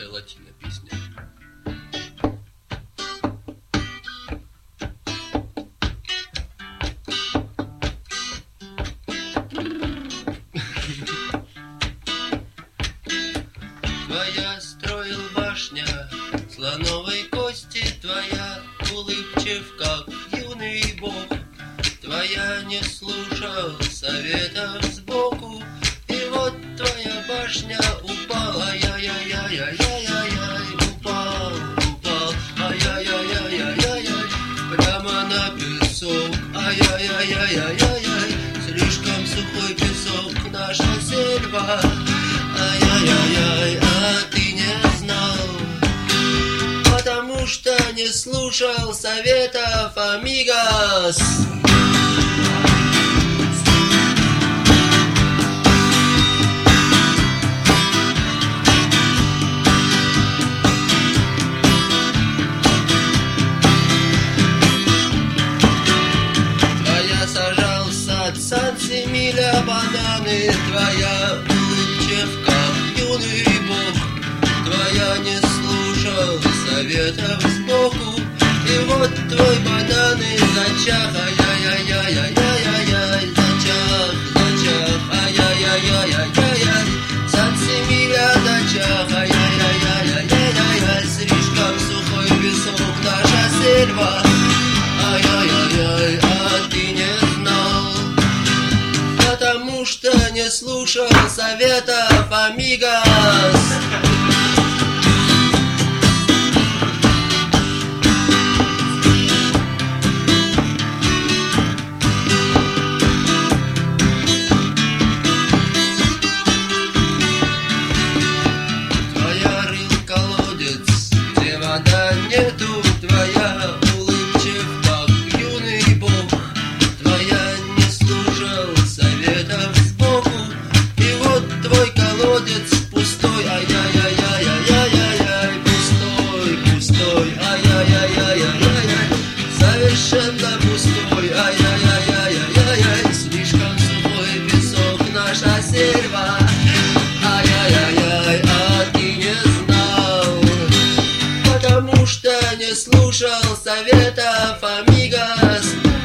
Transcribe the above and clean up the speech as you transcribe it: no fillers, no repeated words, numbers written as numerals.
латина песня. Твоя строил башня слоновой кости, твоя улыбчив, как юный бог. Твоя не слушал советов сбоку, и вот твоя башня упала, ай-яй-яй-яй-яй-яй, упал, ай-яй-яй-яй-яй-яй, прямо на песок, ай-яй-яй-яй-яй-яй, слишком сухой песок, наша сельва, ай-яй-яй-яй, а ты не знал, потому что не слушал советов амигос. Сан-Семиля бананы, твоя улыбчив, как юный бог. Твоя не слушал советов сбоку, и вот твой бананы зачах, ай-яй-яй-яй-яй-яй-яй, зачах, зачах, ай-яй-яй-яй-яй-яй, Сан-Семиля зачах, ай-яй-яй-яй-яй-яй, слишком сухой песок, наша сельва, ай-яй-яй-яй, а ты не знал, потому что не слушал советов амигос. Твоя рыл колодец, где вода нету, твоя улыбчив, как юный бог. Твоя не слушал советов сбоку, и вот твой колодец пустой, ай-яй-яй-яй-яй-яй-яй, пустой, пустой, ай-яй-яй-яй-яй-яй, совершенно пустой, ай-яй-яй-яй-яй-яй, слишком сухой песок, наша сельва, ай-яй-яй-яй, а ты не знал, потому что не слушал советов амигос.